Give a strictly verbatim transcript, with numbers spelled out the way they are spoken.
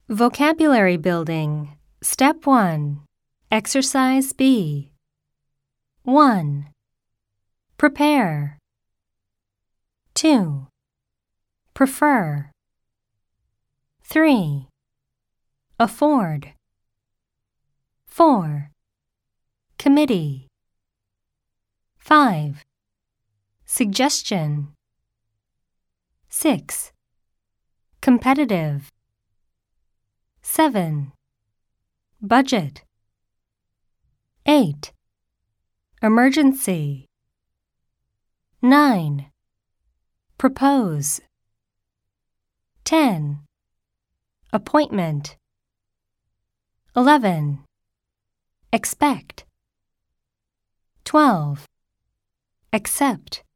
Vocabulary Building. Step one. Exercise B. one. Prepare. two. Prefer. three. Afford. four. Committee. five. Suggestion. six. Competitive. seven. Budget. eight. Emergency. nine. Propose. ten. Appointment. eleven. Expect. twelve. Accept.